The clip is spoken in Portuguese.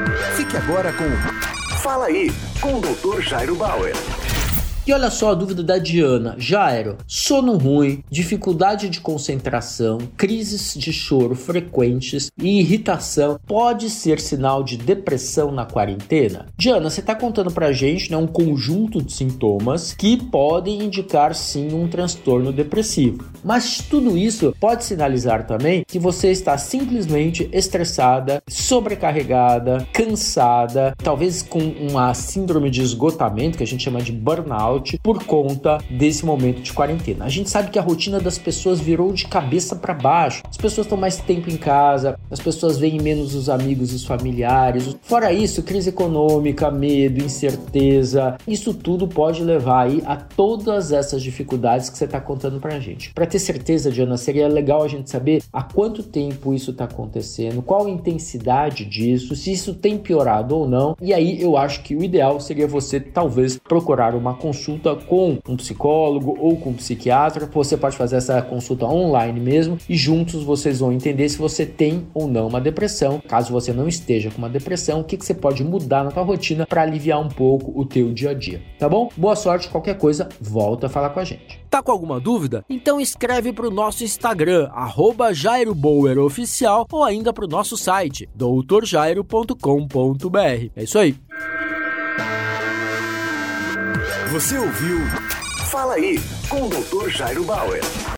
Fique agora com Fala Aí, com o Dr. Jairo Bauer. E olha só a dúvida da Diana. Jairo, sono ruim, dificuldade de concentração, crises de choro frequentes e irritação pode ser sinal de depressão na quarentena? Diana, você está contando pra gente, né, um conjunto de sintomas que podem indicar sim um transtorno depressivo. Mas tudo isso pode sinalizar também que você está simplesmente estressada, sobrecarregada, cansada, talvez com uma síndrome de esgotamento, que a gente chama de burnout, por conta desse momento de quarentena. A gente sabe que a rotina das pessoas virou de cabeça para baixo. As pessoas estão mais tempo em casa, as pessoas veem menos os amigos, os familiares. Fora isso, crise econômica, medo, incerteza, isso tudo pode levar aí a todas essas dificuldades que você está contando pra gente. Para ter certeza, Diana, seria legal a gente saber há quanto tempo isso está acontecendo, qual a intensidade disso, se isso tem piorado ou não. E aí eu acho que o ideal seria você talvez procurar uma consulta com um psicólogo ou com um psiquiatra. Você pode fazer essa consulta online mesmo e juntos vocês vão entender se você tem ou não uma depressão. Caso você não esteja com uma depressão, o que você pode mudar na tua rotina para aliviar um pouco o teu dia a dia, tá bom? Boa sorte, qualquer coisa, volta a falar com a gente. Tá com alguma dúvida? Então escreve pro nosso Instagram, @JairoBauerOficial, ou ainda pro nosso site, drjairo.com.br. É isso aí. Você ouviu Fala Aí, com o Dr. Jairo Bauer.